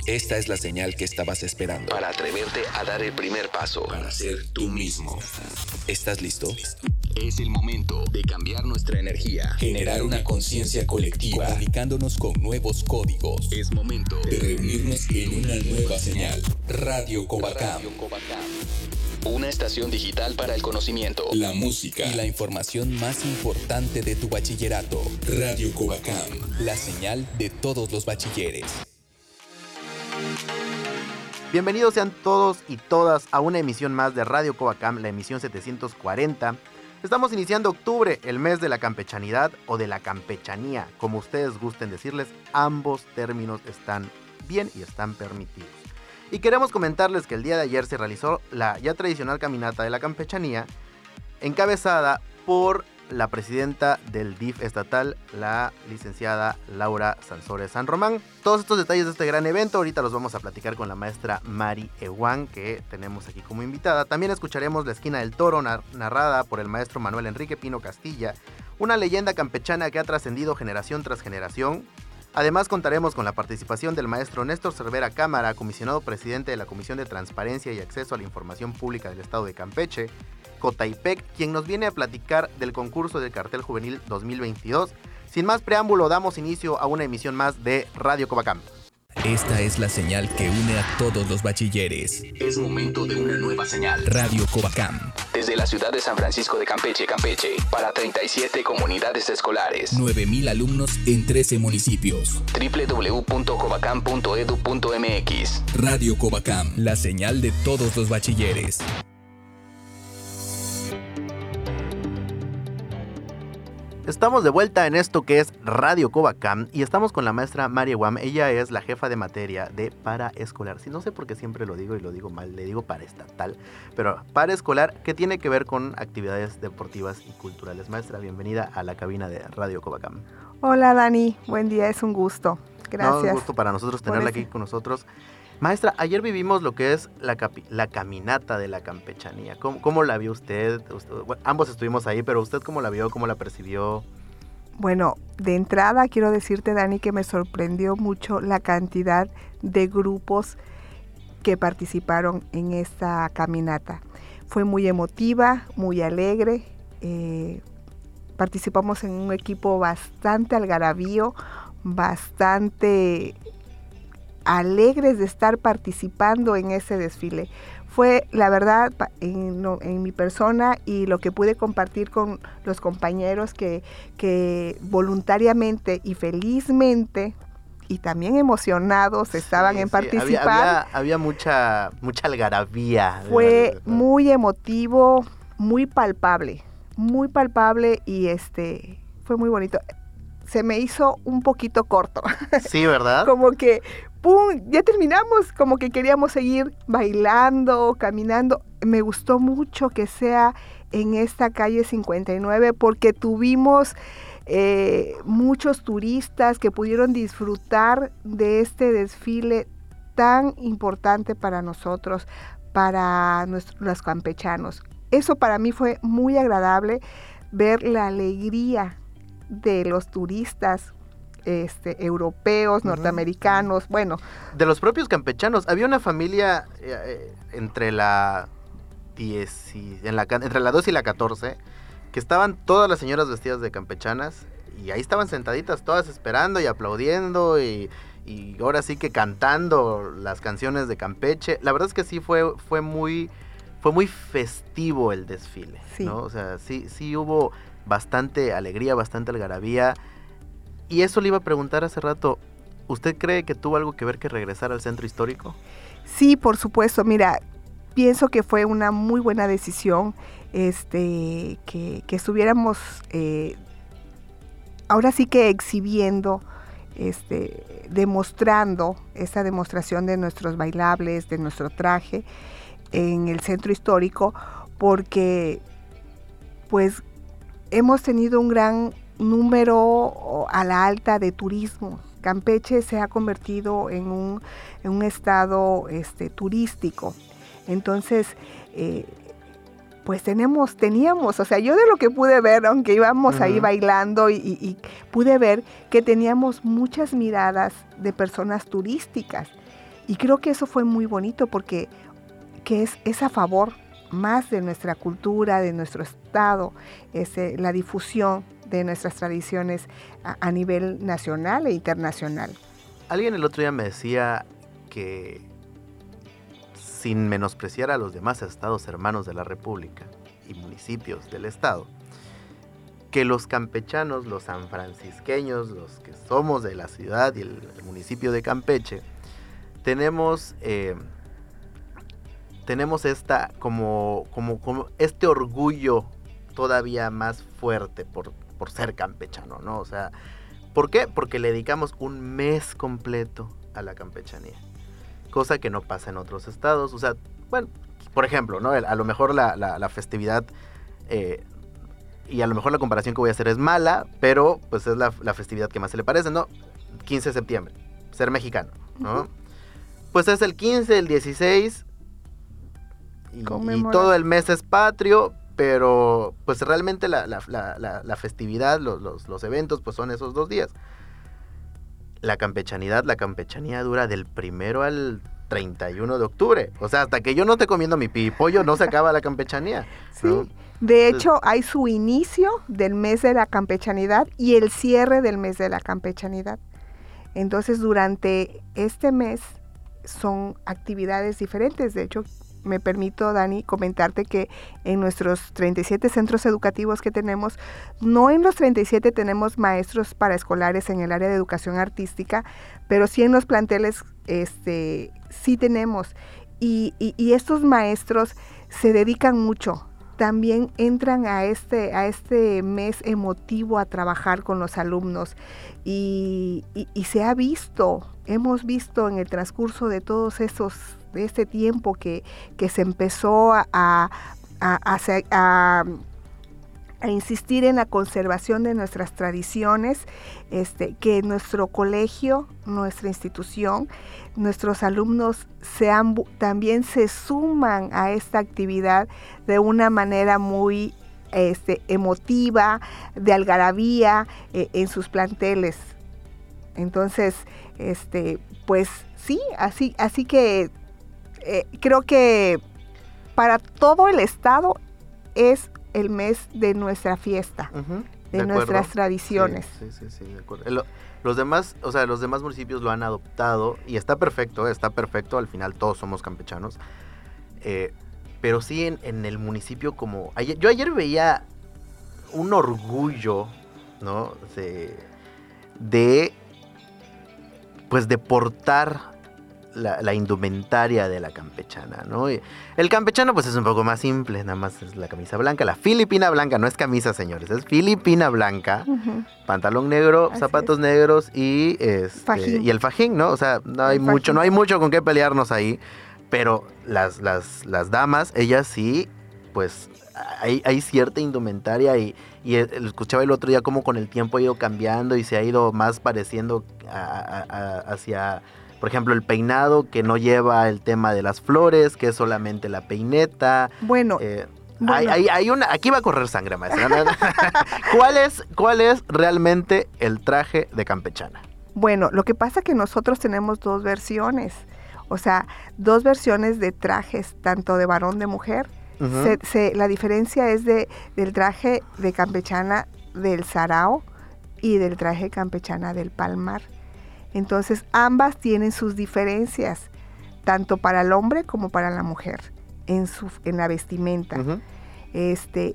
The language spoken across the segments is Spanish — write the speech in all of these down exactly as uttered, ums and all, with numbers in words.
Esta es la señal que estabas esperando para atreverte a dar el primer paso, para ser tú mismo. ¿Estás listo? Es el momento de cambiar nuestra energía, generar una conciencia colectiva, comunicándonos con nuevos códigos. Es momento de reunirnos en una nueva señal. Radio Covacam. Una estación digital para el conocimiento, la música y la información más importante de tu bachillerato. Radio Covacam, la señal de todos los bachilleres. Bienvenidos sean todos y todas a una emisión más de Radio Covacam, la emisión setecientos cuarenta. Estamos iniciando octubre, el mes de la campechanidad o de la campechanía, como ustedes gusten decirles, ambos términos están bien y están permitidos. Y queremos comentarles que el día de ayer se realizó la ya tradicional caminata de la campechanía, encabezada por la presidenta del D I F estatal, la licenciada Laura Sansores San Román. Todos estos detalles de este gran evento ahorita los vamos a platicar con la maestra Mari Ewan, que tenemos aquí como invitada. También escucharemos La Esquina del Toro, nar- narrada por el maestro Manuel Enrique Pino Castilla, una leyenda campechana que ha trascendido generación tras generación. Además contaremos con la participación del maestro Néstor Cervera Cámara, comisionado presidente de la Comisión de Transparencia y Acceso a la Información Pública del Estado de Campeche, Cotaipec, quien nos viene a platicar del concurso del cartel juvenil dos mil veintidós. Sin más preámbulo, damos inicio a una emisión más de Radio Covacam. Esta es la señal que une a todos los bachilleres. Es momento de una nueva señal. Radio Covacam. Desde la ciudad de San Francisco de Campeche, Campeche, para treinta y siete comunidades escolares. nueve mil alumnos en trece municipios. doble u doble u doble u punto covacam punto e d u punto m x. Radio Covacam, la señal de todos los bachilleres. Estamos de vuelta en esto que es Radio Covacam y estamos con la maestra Mari Ewan. Ella es la jefa de materia de paraescolar. Sí, no sé por qué siempre lo digo y lo digo mal, le digo paraestatal, pero paraescolar, que tiene que ver con actividades deportivas y culturales. Maestra, bienvenida a la cabina de Radio Covacam. Hola Dani, buen día, es un gusto. Gracias. No, un gusto para nosotros tenerla aquí con nosotros. Maestra, ayer vivimos lo que es la, capi- la caminata de la campechanía. ¿Cómo, cómo la vio usted? usted bueno, ambos estuvimos ahí, pero ¿usted cómo la vio? ¿Cómo la percibió? Bueno, de entrada quiero decirte, Dani, que me sorprendió mucho la cantidad de grupos que participaron en esta caminata. Fue muy emotiva, muy alegre. Eh, participamos en un equipo bastante algarabío, bastante alegres de estar participando en ese desfile. Fue, la verdad, en, no, en mi persona y lo que pude compartir con los compañeros que, que voluntariamente y felizmente y también emocionados estaban sí, en sí, participar. Había, había, había mucha, mucha algarabía. Fue muy emotivo, muy palpable, muy palpable y este fue muy bonito. Se me hizo un poquito corto. Sí, ¿verdad? Como que, ¡pum!, ya terminamos, como que queríamos seguir bailando, caminando. Me gustó mucho que sea en esta calle cincuenta y nueve porque tuvimos eh, muchos turistas que pudieron disfrutar de este desfile tan importante para nosotros, para nuestros, los campechanos. Eso para mí fue muy agradable, ver la alegría de los turistas este, europeos, uh-huh. norteamericanos, bueno. De los propios campechanos. Había una familia eh, entre la diez y, en la, entre la dos y la catorce, que estaban todas las señoras vestidas de campechanas, y ahí estaban sentaditas todas esperando y aplaudiendo, y, y ahora sí que cantando las canciones de Campeche. La verdad es que sí fue, fue muy, fue muy festivo el desfile, sí. ¿no? O sea, sí, sí hubo bastante alegría, bastante algarabía. Y eso le iba a preguntar hace rato, ¿usted cree que tuvo algo que ver que regresar al centro histórico? Sí, por supuesto. Mira, pienso que fue una muy buena decisión este, que, que estuviéramos eh, ahora sí que exhibiendo, este, demostrando esa demostración de nuestros bailables, de nuestro traje en el centro histórico, porque pues hemos tenido un gran número a la alta de turismo. Campeche se ha convertido en un, en un estado este, turístico. Entonces, eh, pues tenemos, teníamos, o sea, yo de lo que pude ver, aunque íbamos uh-huh. ahí bailando, y, y, y pude ver que teníamos muchas miradas de personas turísticas. Y creo que eso fue muy bonito porque que es, es a favor más de nuestra cultura, de nuestro estado, es, eh, la difusión de nuestras tradiciones a, a nivel nacional e internacional. Alguien el otro día me decía que, sin menospreciar a los demás estados hermanos de la República y municipios del estado, que los campechanos, los sanfrancisqueños, los que somos de la ciudad y el, el municipio de Campeche, tenemos... Eh, tenemos esta como, como, como este orgullo todavía más fuerte por, por ser campechano, ¿no? O sea, ¿por qué? Porque le dedicamos un mes completo a la campechanía, cosa que no pasa en otros estados. O sea, bueno, por ejemplo, ¿no? A lo mejor la, la, la festividad, eh, y a lo mejor la comparación que voy a hacer es mala, pero pues es la, la festividad que más se le parece, ¿no? quince de septiembre, ser mexicano, ¿no? Uh-huh. Pues es el quince, el dieciséis... Y, y todo el mes es patrio, pero pues realmente la, la, la, la festividad, los, los, los eventos, pues son esos dos días. La campechanidad, la campechanía dura del primero al treinta y uno de octubre. O sea, hasta que yo no esté comiendo mi pipollo, no se acaba la campechanía, ¿no? Sí, de hecho hay su inicio del mes de la campechanidad y el cierre del mes de la campechanidad. Entonces, durante este mes son actividades diferentes. De hecho, me permito, Dani, comentarte que en nuestros treinta y siete centros educativos que tenemos, no en los treinta y siete tenemos maestros paraescolares en el área de educación artística, pero sí en los planteles este, sí tenemos. Y, y, y estos maestros se dedican mucho. También entran a este, a este mes emotivo a trabajar con los alumnos. Y, y, y se ha visto, hemos visto en el transcurso de todos esos de este tiempo que, que se empezó a, a, a, a, a insistir en la conservación de nuestras tradiciones, este, que nuestro colegio, nuestra institución, nuestros alumnos sean, también se suman a esta actividad de una manera muy este, emotiva, de algarabía eh, en sus planteles. Entonces, este, pues sí, así, así que Eh, creo que para todo el estado es el mes de nuestra fiesta, uh-huh, de, de nuestras tradiciones. Sí, sí, sí, sí, de acuerdo. El, los demás, o sea, los demás municipios lo han adoptado y está perfecto, está perfecto, al final todos somos campechanos. Eh, pero sí en, en el municipio como... Ayer, yo ayer veía un orgullo, ¿no? De, de pues de portar La, la indumentaria de la campechana, ¿no? Y el campechano pues es un poco más simple, nada más es la camisa blanca, la filipina blanca, no es camisa, señores, es filipina blanca, uh-huh. Pantalón negro, así zapatos es. negros y este, y el fajín, ¿no? O sea, no hay el mucho, fajín. no hay mucho con qué pelearnos ahí, pero las, las, las damas, ellas sí, pues hay, hay cierta indumentaria y, y escuchaba el otro día cómo con el tiempo ha ido cambiando y se ha ido más pareciendo a, a, a, hacia... Por ejemplo, el peinado que no lleva el tema de las flores, que es solamente la peineta. Bueno, eh, bueno. Hay, hay, hay una, aquí va a correr sangre, maestra. ¿Cuál es, cuál es realmente el traje de campechana? Bueno, lo que pasa es que nosotros tenemos dos versiones, o sea, dos versiones de trajes, tanto de varón de mujer. Uh-huh. Se, se, la diferencia es de del traje de campechana del sarao y del traje campechana del palmar. Entonces, ambas tienen sus diferencias, tanto para el hombre como para la mujer, en, su, en la vestimenta. Uh-huh. Este,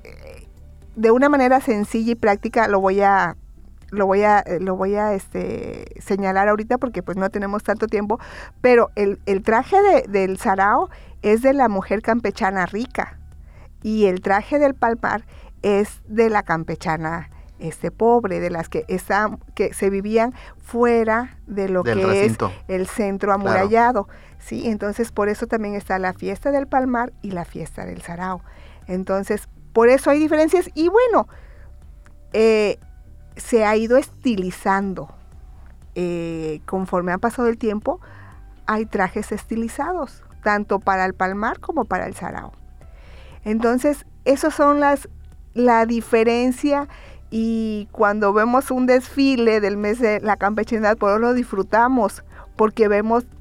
de una manera sencilla y práctica lo voy a, lo voy a, lo voy a este, señalar ahorita porque pues no tenemos tanto tiempo, pero el, el traje de, del sarao es de la mujer campechana rica y el traje del palmar es de la campechana este pobre, de las que están, que se vivían fuera de lo Del que recinto. Es el centro amurallado, claro. Sí, entonces por eso también está la fiesta del palmar y la fiesta del sarao. Entonces, por eso hay diferencias y bueno, eh, se ha ido estilizando. Eh, conforme ha pasado el tiempo, hay trajes estilizados, tanto para el palmar como para el sarao. Entonces, esas son las, la diferencia. Y cuando vemos un desfile del mes de la campechanidad, por eso lo disfrutamos, porque vemos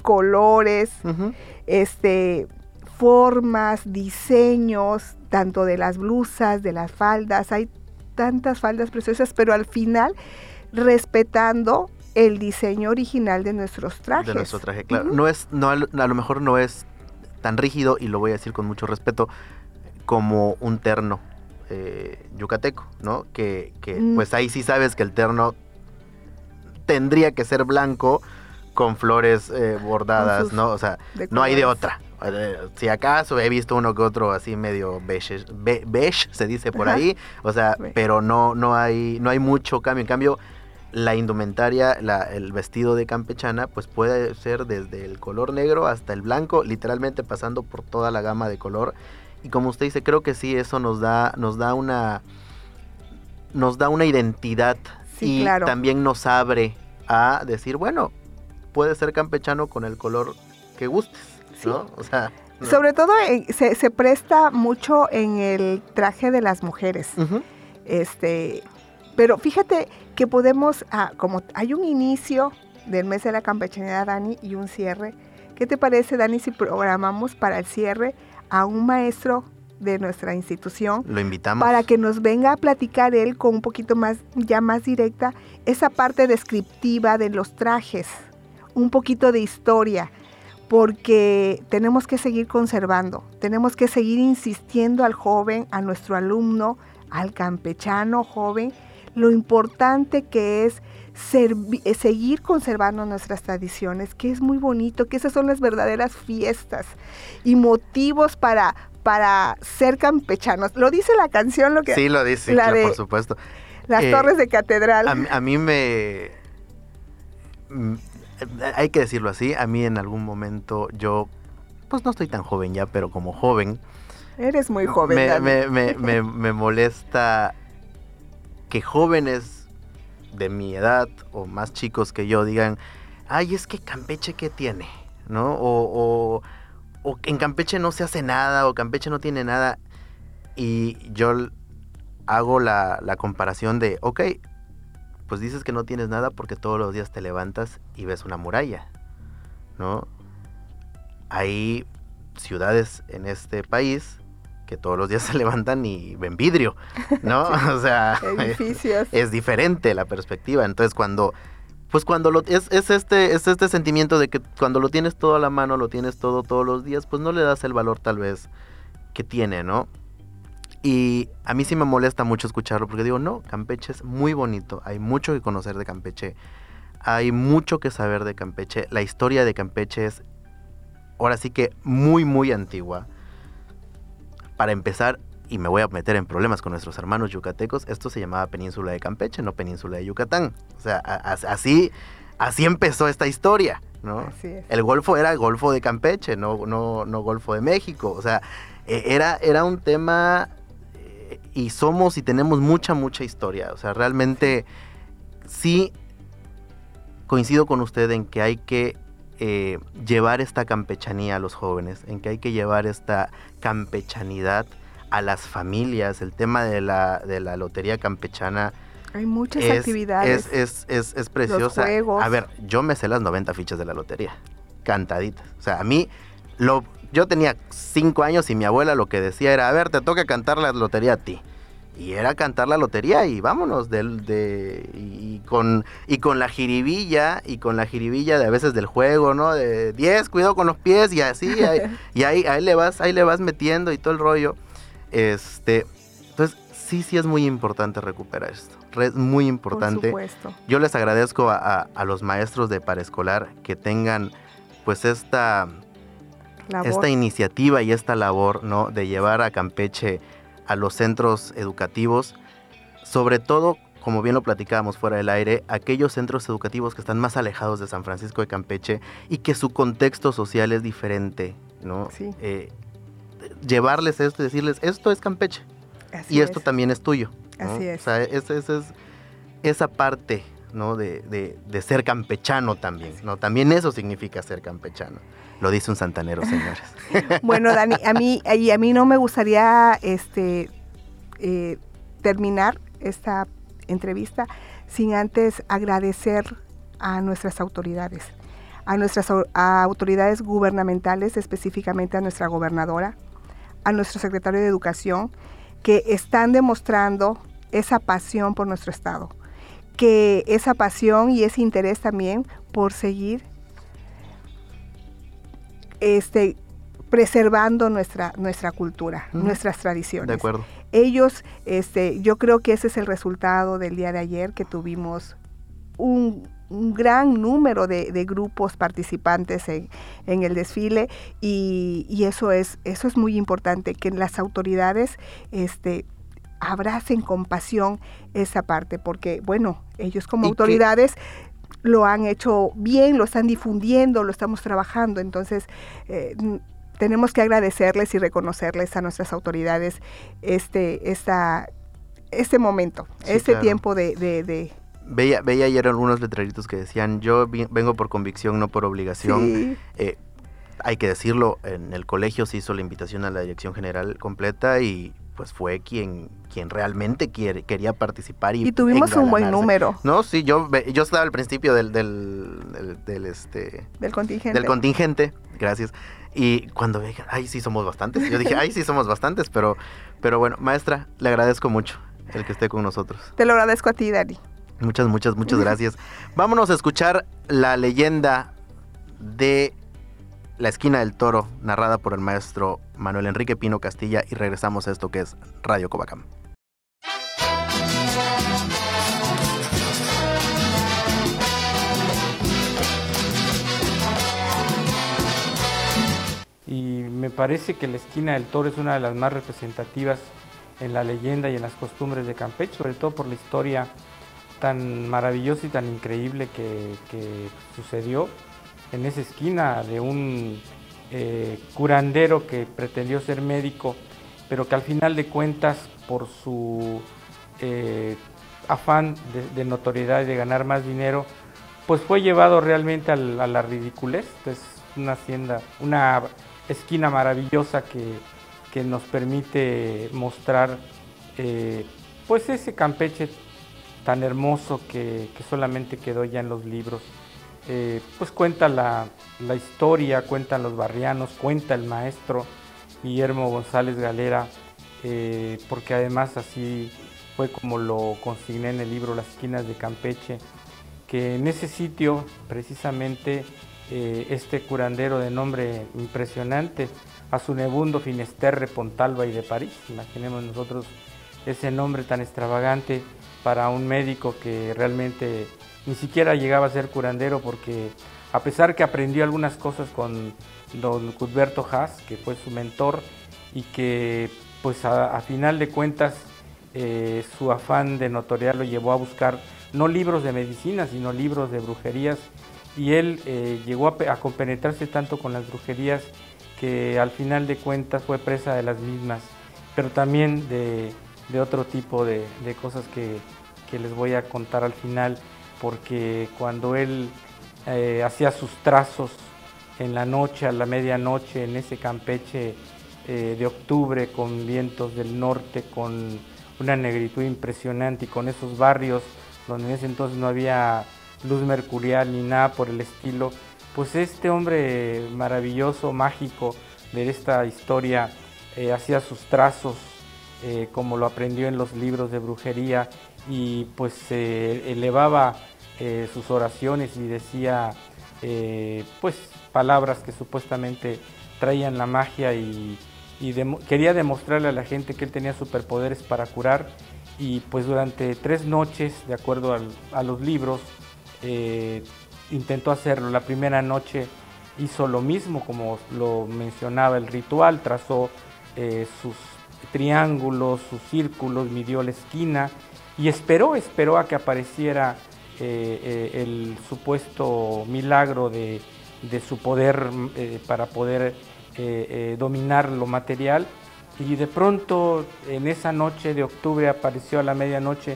colores, Uh-huh. este, formas, diseños, tanto de las blusas, de las faldas. Hay tantas faldas preciosas, pero al final respetando el diseño original de nuestros trajes. De nuestro traje, claro. Uh-huh. No es, no, a lo mejor no es tan rígido, y lo voy a decir con mucho respeto, como un terno eh, yucateco, ¿no? Que, que mm. pues ahí sí sabes que el terno tendría que ser blanco con flores eh, bordadas, sus, ¿no? O sea, no hay de otra. Si acaso he visto uno que otro así medio beige, be, beige se dice por Ajá. ahí, o sea, sí. pero no, no hay, no hay mucho cambio. En cambio, la indumentaria, la, el vestido de campechana, pues puede ser desde el color negro hasta el blanco, literalmente pasando por toda la gama de color. Y como usted dice, creo que sí, eso nos da, nos da una, nos da una identidad sí, y claro. también nos abre a decir, bueno, puede ser campechano con el color que gustes. ¿No? O sea, no. Sobre todo eh, se, se presta mucho en el traje de las mujeres. Uh-huh. Este, pero fíjate que podemos, ah, como hay un inicio del mes de la campechanidad, Dani, y un cierre. ¿Qué te parece, Dani, si programamos para el cierre a un maestro de nuestra institución? Lo invitamos. Para que nos venga a platicar él con un poquito más, ya más directa, esa parte descriptiva de los trajes, un poquito de historia. Porque tenemos que seguir conservando, tenemos que seguir insistiendo al joven, a nuestro alumno, al campechano joven, lo importante que es servi- seguir conservando nuestras tradiciones, que es muy bonito, que esas son las verdaderas fiestas y motivos para, para ser campechanos. ¿Lo dice la canción? Lo que, sí, lo dice, la claro, de por supuesto. Las eh, torres de catedral. A, a mí me... Hay que decirlo así, a mí en algún momento yo, pues no estoy tan joven ya, pero como joven... Eres muy joven, me, Dani. Me, me, me, me molesta que jóvenes de mi edad o más chicos que yo digan, ay, es que Campeche, ¿qué tiene? ¿No? O, o, o en Campeche no se hace nada, o Campeche no tiene nada. Y yo hago la, la comparación de, ok, pues dices que no tienes nada porque todos los días te levantas y ves una muralla, ¿no? Hay ciudades en este país que todos los días se levantan y ven vidrio, ¿no? Sí, o sea, edificios. Es diferente la perspectiva. Entonces cuando, pues cuando lo, es, es este, es este sentimiento de que cuando lo tienes todo a la mano, lo tienes todo todos los días, pues no le das el valor tal vez que tiene, ¿no? Y a mí sí me molesta mucho escucharlo porque digo, no, Campeche es muy bonito, hay mucho que conocer de Campeche, hay mucho que saber de Campeche, la historia de Campeche es ahora sí que muy muy antigua. Para empezar, y me voy a meter en problemas con nuestros hermanos yucatecos, esto se llamaba Península de Campeche, no Península de Yucatán. O sea, a, a, así, así empezó esta historia, ¿no? Así es. El Golfo era el Golfo de Campeche, no, no, no Golfo de México. O sea, era, era un tema... Y somos y tenemos mucha, mucha historia. O sea, realmente sí coincido con usted en que hay que eh, llevar esta campechanía a los jóvenes, en que hay que llevar esta campechanidad a las familias. El tema de la, de la lotería campechana. Hay muchas es, actividades. Es, es, es, es preciosa. Los juegos. A ver, yo me sé las noventa fichas de la lotería, cantaditas. O sea, a mí lo... Yo tenía cinco años y mi abuela lo que decía era, a ver, te toca cantar la lotería a ti. Y era cantar la lotería y vámonos, de, de, y, con, y con la jiribilla, y con la jiribilla de a veces del juego, ¿no? De diez, cuidado con los pies, y así, ahí, y ahí, ahí, le vas, ahí le vas metiendo y todo el rollo. Este, entonces, sí, sí es muy importante recuperar esto. Es muy importante. Por supuesto. Yo les agradezco a, a, a los maestros de paraescolar que tengan, pues, esta... Labor. Esta iniciativa y esta labor, ¿no? De llevar a Campeche a los centros educativos, sobre todo, como bien lo platicábamos fuera del aire, aquellos centros educativos que están más alejados de San Francisco de Campeche y que su contexto social es diferente, ¿no? Sí. Eh, llevarles esto y decirles, esto es Campeche. Así y esto es. también es tuyo, ¿no? Así es. O sea, es, es, es esa parte, ¿no? De, de, de ser campechano también, ¿no? También eso significa ser campechano. Lo dice un santanero, señores. Bueno, Dani, a mí, y a mí no me gustaría este, eh, terminar esta entrevista sin antes agradecer a nuestras autoridades, a nuestras a autoridades gubernamentales, específicamente a nuestra gobernadora, a nuestro secretario de Educación, que están demostrando esa pasión por nuestro estado, que esa pasión y ese interés también por seguir este, preservando nuestra, nuestra cultura, uh-huh. nuestras tradiciones. De acuerdo. Ellos, este, yo creo que ese es el resultado del día de ayer, que tuvimos un, un gran número de, de grupos participantes en, en el desfile, y, y eso es, eso es muy importante, que las autoridades este, abracen con pasión esa parte, porque bueno, ellos como autoridades que... lo han hecho bien, lo están difundiendo, lo estamos trabajando, entonces eh, tenemos que agradecerles y reconocerles a nuestras autoridades este, esta, este momento, sí, este claro. tiempo de... de, de Veía, veía ayer algunos letreritos que decían, yo vi, vengo por convicción, no por obligación. Sí. Eh, hay que decirlo, en el colegio se hizo la invitación a la dirección general completa y pues fue quien, quien realmente quiere, quería participar. Y, y tuvimos un buen número. No, sí, yo, yo estaba al principio del, del, del, del, este, del contingente. Del contingente, gracias. Y cuando me dijeron, ay, sí somos bastantes, yo dije, ay, sí somos bastantes, pero, pero bueno, maestra, le agradezco mucho el que esté con nosotros. Te lo agradezco a ti, Dani. Muchas, muchas, muchas gracias. Vámonos a escuchar la leyenda de La Esquina del Toro, narrada por el maestro Manuel Enrique Pino Castilla, y regresamos a esto que es Radio Covacam. Y me parece que La Esquina del Toro es una de las más representativas en la leyenda y en las costumbres de Campeche, sobre todo por la historia tan maravillosa y tan increíble que, que sucedió en esa esquina de un eh, curandero que pretendió ser médico, pero que al final de cuentas, por su eh, afán de, de notoriedad y de ganar más dinero, pues fue llevado realmente al, a la ridiculez. Es una hacienda, una esquina maravillosa que, que nos permite mostrar eh, pues ese Campeche tan hermoso que, que solamente quedó ya en los libros. Eh, pues cuenta la, la historia, cuentan los barrianos, cuenta el maestro Guillermo González Galera, eh, porque además así fue como lo consigné en el libro Las Esquinas de Campeche, que en ese sitio precisamente eh, este curandero de nombre impresionante, Azunebundo Finesterre Pontalba y de París, imaginemos nosotros ese nombre tan extravagante para un médico que realmente ni siquiera llegaba a ser curandero, porque a pesar que aprendió algunas cosas con don Cuthberto Haas, que fue su mentor, y que pues a, a final de cuentas eh, su afán de notoriedad lo llevó a buscar no libros de medicina, sino libros de brujerías, y él eh, llegó a, a compenetrarse tanto con las brujerías que al final de cuentas fue presa de las mismas, pero también de de otro tipo de, de cosas que, que les voy a contar al final, porque cuando él eh, hacía sus trazos en la noche, a la medianoche, en ese Campeche eh, de octubre, con vientos del norte, con una negritud impresionante y con esos barrios donde en ese entonces no había luz mercurial ni nada por el estilo, pues este hombre maravilloso, mágico de esta historia, eh, hacía sus trazos Eh, como lo aprendió en los libros de brujería, y pues eh, elevaba eh, sus oraciones y decía eh, pues palabras que supuestamente traían la magia, y, y de, quería demostrarle a la gente que él tenía superpoderes para curar, y pues durante tres noches, de acuerdo al, a los libros, eh, intentó hacerlo. La primera noche hizo lo mismo, como lo mencionaba el ritual, trazó eh, sus triángulos, sus círculos, midió la esquina y esperó, esperó a que apareciera eh, eh, el supuesto milagro de, de su poder eh, para poder eh, eh, dominar lo material, y de pronto en esa noche de octubre apareció a la medianoche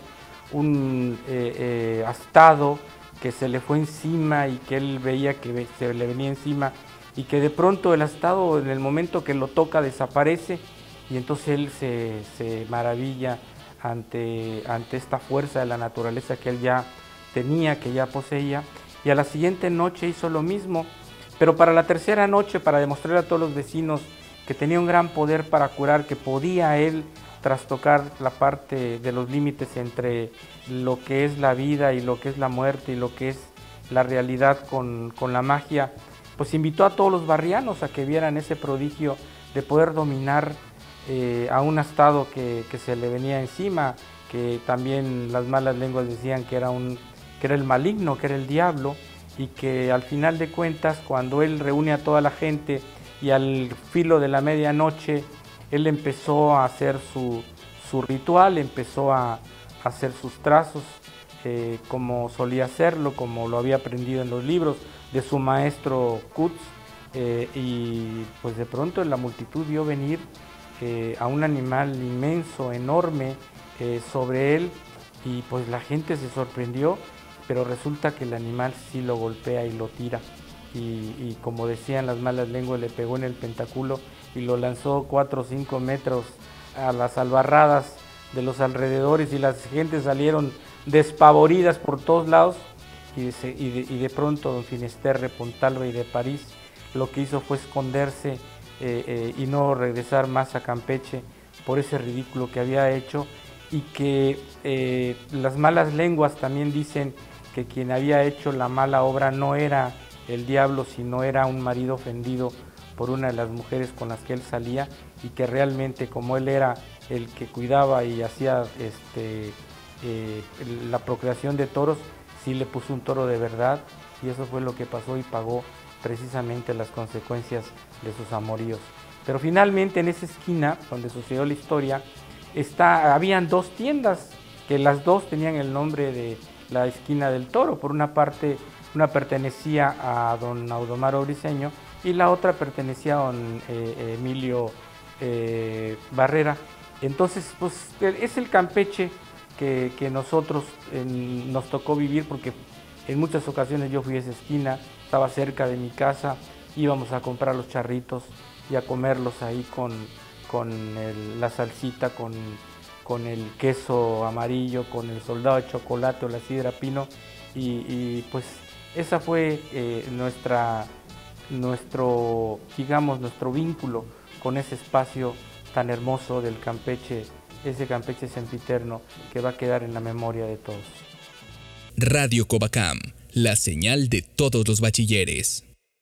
un eh, eh, astado que se le fue encima y que él veía que se le venía encima, y que de pronto el astado, en el momento que lo toca, desaparece. Y entonces él se, se maravilla ante, ante esta fuerza de la naturaleza que él ya tenía, que ya poseía, y a la siguiente noche hizo lo mismo, pero para la tercera noche, para demostrar a todos los vecinos que tenía un gran poder para curar, que podía él trastocar la parte de los límites entre lo que es la vida y lo que es la muerte y lo que es la realidad con, con la magia, pues invitó a todos los barrianos a que vieran ese prodigio de poder dominar eh, a un estado que, que se le venía encima, que también las malas lenguas decían que era, un, que era el maligno, que era el diablo, y que al final de cuentas, cuando él reúne a toda la gente y al filo de la medianoche, él empezó a hacer su, su ritual, empezó a, a hacer sus trazos, eh, como solía hacerlo, como lo había aprendido en los libros de su maestro Kutz, eh, y pues de pronto la multitud vio venir eh, a un animal inmenso, enorme, eh, sobre él, y pues la gente se sorprendió, pero resulta que el animal sí lo golpea y lo tira, y, y como decían las malas lenguas, le pegó en el pentáculo y lo lanzó cuatro o cinco metros a las albarradas de los alrededores, y las gentes salieron despavoridas por todos lados. Y de, y, de, y de pronto don Finisterre Pontalva y de París lo que hizo fue esconderse eh, eh, y no regresar más a Campeche por ese ridículo que había hecho, y que eh, las malas lenguas también dicen que quien había hecho la mala obra no era el diablo, sino era un marido ofendido por una de las mujeres con las que él salía, y que realmente, como él era el que cuidaba y hacía este, eh, la procreación de toros, sí le puso un toro de verdad, y eso fue lo que pasó y pagó precisamente las consecuencias de sus amoríos. Pero finalmente en esa esquina donde sucedió la historia, está, habían dos tiendas, que las dos tenían el nombre de la esquina del toro. Por una parte, una pertenecía a don Audomaro Briceño y la otra pertenecía a don eh, Emilio eh, Barrera. Entonces, pues es el Campeche que, que nosotros eh, nos tocó vivir, porque en muchas ocasiones yo fui a esa esquina, estaba cerca de mi casa, íbamos a comprar los charritos y a comerlos ahí con, con el, la salsita, con, con el queso amarillo, con el soldado de chocolate o la sidra pino, y, y pues esa fue eh, nuestra, nuestro, digamos, nuestro vínculo con ese espacio tan hermoso del Campeche, ese Campeche sempiterno que va a quedar en la memoria de todos. Radio Covacam, la señal de todos los bachilleres.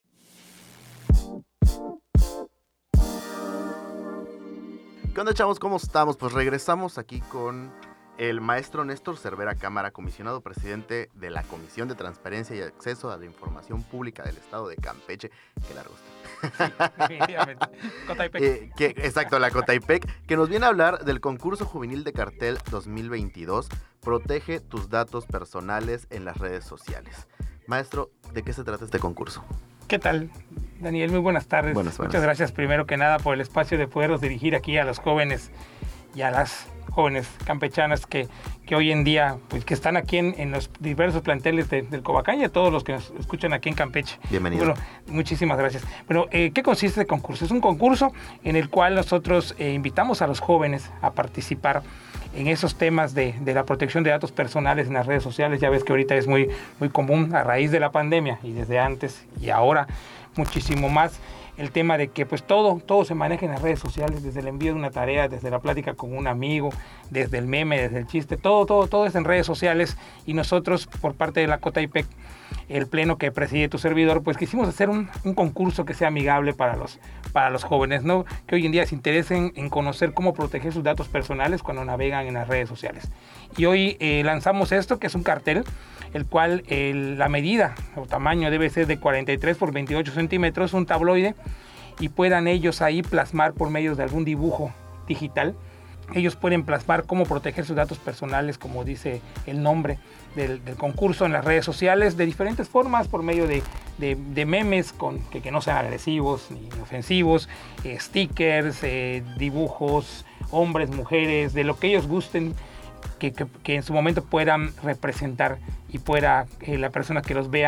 ¿Qué onda, chavos? ¿Cómo estamos? Pues regresamos aquí con el maestro Néstor Cervera Cámara, comisionado presidente de la Comisión de Transparencia y Acceso a la Información Pública del Estado de Campeche. Qué largo está. Sí, definitivamente. Cotaipec. Eh, que, exacto, la Cotaipec, que nos viene a hablar del concurso juvenil de cartel dos mil veintidós, Protege tus datos personales en las redes sociales. Maestro, ¿de qué se trata este concurso? ¿Qué tal, Daniel? Muy buenas tardes. Buenas, buenas. Muchas gracias primero que nada por el espacio de poderlos dirigir aquí a los jóvenes y a las jóvenes campechanas que, que hoy en día, pues que están aquí en, en los diversos planteles de, del Covacam, y a todos los que nos escuchan aquí en Campeche. Bienvenido. Bueno, muchísimas gracias. Bueno, eh, ¿qué consiste este concurso? Es un concurso en el cual nosotros eh, invitamos a los jóvenes a participar en esos temas de, de la protección de datos personales en las redes sociales. Ya ves que ahorita es muy, muy común a raíz de la pandemia, y desde antes y ahora muchísimo más, el tema de que pues todo, todo se maneja en las redes sociales, desde el envío de una tarea, desde la plática con un amigo, desde el meme, desde el chiste, todo, todo, todo es en redes sociales. Y nosotros, por parte de la Cotaipec, el pleno que preside tu servidor, pues quisimos hacer un, un concurso que sea amigable para los, para los jóvenes, ¿no? Que hoy en día se interesen en conocer cómo proteger sus datos personales cuando navegan en las redes sociales. Y hoy eh, lanzamos esto, que es un cartel, el cual eh, la medida o tamaño debe ser de cuarenta y tres por veintiocho centímetros, un tabloide, y puedan ellos ahí plasmar por medio de algún dibujo digital. Ellos pueden plasmar cómo proteger sus datos personales, como dice el nombre del, del concurso, en las redes sociales, de diferentes formas, por medio de, de, de memes con, que, que no sean agresivos ni ofensivos, eh, stickers, eh, dibujos, hombres, mujeres, de lo que ellos gusten, que, que, que en su momento puedan representar y pueda eh, la persona que los vea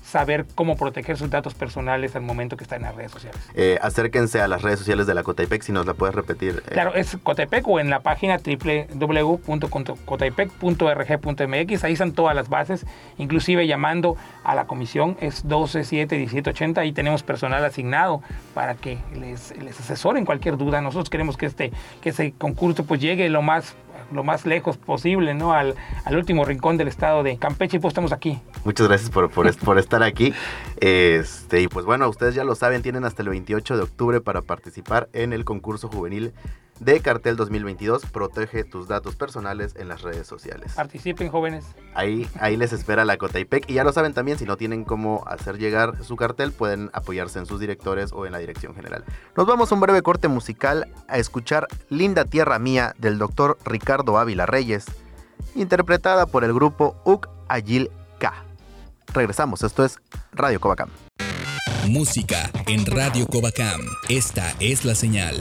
saber cómo proteger sus datos personales al momento que están en las redes sociales. Eh, acérquense a las redes sociales de la Cotaipec, si nos la puedes repetir. Eh. Claro, es Cotaipec o en la página doble u doble u doble u punto cotaipec punto org punto m x, ahí están todas las bases, inclusive llamando a la comisión, es doce siete diecisiete ochenta, ahí tenemos personal asignado para que les, les asesoren cualquier duda. Nosotros queremos que este que ese concurso pues llegue lo más lo más lejos posible, ¿no? Al, al último rincón del estado de Campeche, y pues estamos aquí. Muchas gracias por, por, por estar aquí. Este, y pues bueno, ustedes ya lo saben, tienen hasta el veintiocho de octubre para participar en el concurso juvenil de Cartel dos mil veintidós. Protege tus datos personales en las redes sociales. Participen, jóvenes. Ahí, ahí les espera la Cotaipec. Y ya lo saben también, si no tienen cómo hacer llegar su cartel, pueden apoyarse en sus directores o en la dirección general. Nos vamos a un breve corte musical a escuchar Linda Tierra Mía del doctor Ricardo Ávila Reyes, interpretada por el grupo Uk Ayil K. Regresamos, esto es Radio Covacam. Música en Radio Covacam. Esta es la señal.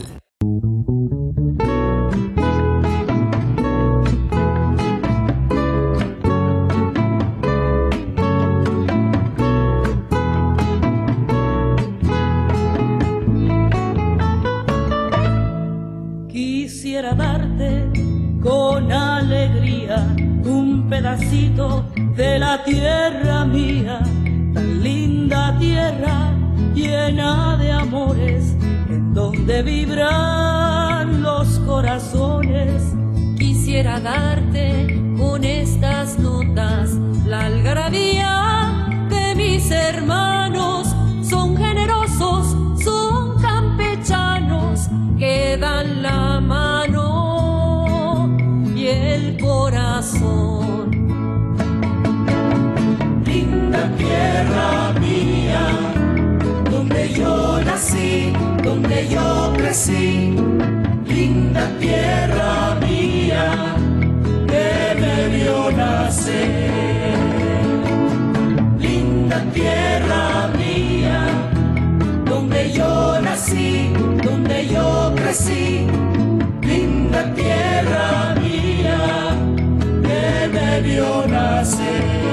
Quisiera darte con alegría un pedacito de la tierra mía, tan linda tierra llena de amores, en donde vibran los corazones. Quisiera darte con estas notas la algarabía de mis hermanos, son generosos, son campechanos que dan la mano y el corazón. Linda tierra mía, donde yo nací, donde yo crecí. Linda tierra mía, que me vio nacer. Linda tierra mía, donde yo nací, donde yo crecí. Linda tierra mía, que me vio nacer.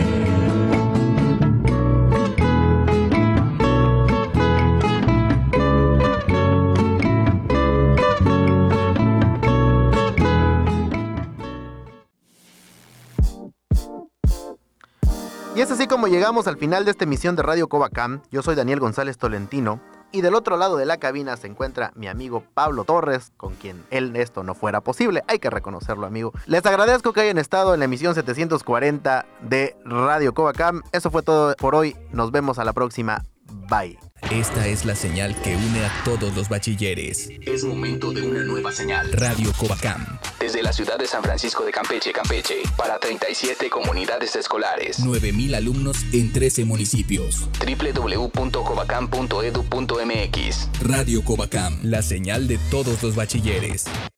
Y es así como llegamos al final de esta emisión de Radio Covacam. Yo soy Daniel González Tolentino y del otro lado de la cabina se encuentra mi amigo Pablo Torres, con quien él esto no fuera posible, hay que reconocerlo, amigo. Les agradezco que hayan estado en la emisión setecientos cuarenta de Radio Covacam. Eso fue todo por hoy, nos vemos a la próxima, bye. Esta es la señal que une a todos los bachilleres. Es momento de una nueva señal. Radio Covacam. Desde la ciudad de San Francisco de Campeche, Campeche, para treinta y siete comunidades escolares. nueve mil alumnos en trece municipios. doble u doble u doble u punto covacam punto edu punto m x. Radio Covacam, la señal de todos los bachilleres.